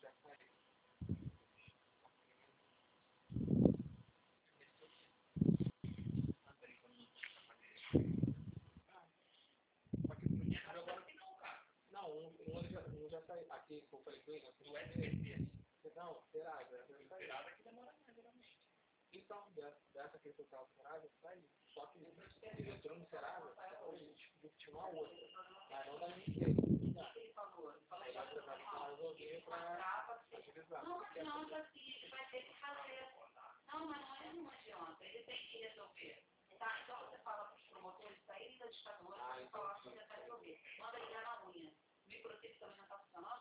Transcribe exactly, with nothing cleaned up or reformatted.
Não, um, um, já, um já saiu. Aqui, que eu falei com ele, o S S S. Não, Serasa. Serasa que demora mais, geralmente. Então, dessa que eu tava Serasa, saiu. Só que ele entrou no Serasa, hoje a gente pediu que tinha uma outra. Mas não da minha empresa. Ele falou, ele falou, já vai resolver pra agilizar. Não, não, assim, vai ter que fazer. Não, mas não é não adianta. Ele tem que resolver. Tá? Então você fala para os promotores saírem da ditadura, ah, você fala que você vai resolver. Manda ligar na unha. O microchip também não está funcionando.